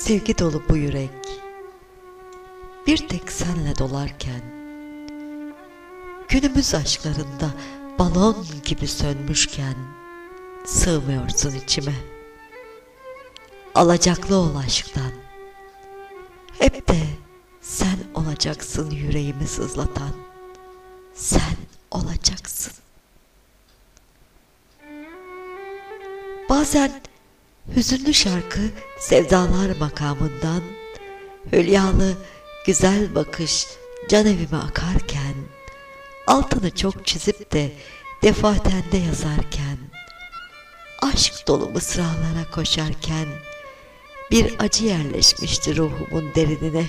Sevgi dolu bu yürek, bir tek senle dolarken, günümüz aşklarında balon gibi sönmüşken, sığmıyorsun içime. Alacaklı ol aşktan, hep de sen olacaksın yüreğimi sızlatan, sen olacaksın. Bazen hüzünlü şarkı sevdalar makamından, hülyalı güzel bakış can evime akarken, altını çok çizip de defatende yazarken, aşk dolu mısralara koşarken, bir acı yerleşmişti ruhumun derinine.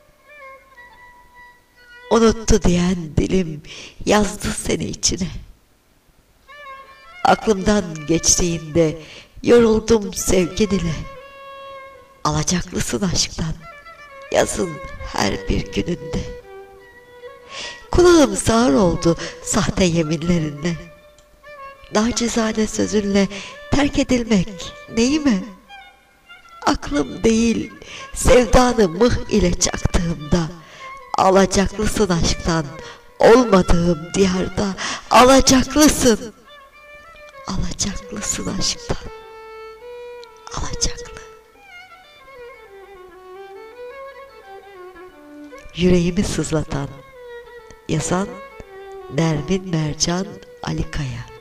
Unuttu diyen dilim yazdı seni içine. Aklımdan geçtiğinde yoruldum sevgin ile. Alacaklısın aşktan, yazın her bir gününde. Kulağım sağır oldu sahte yeminlerinle. Nacizane sözünle terk edilmek neyime? Aklım değil sevdanı mıh ile çaktığımda, alacaklısın aşktan olmadığım diyarda, alacaklısın. Alacaklısın aşktan, alacaklı. Yüreğimi sızlatan, yazan Nermin Mercan Ali Kaya.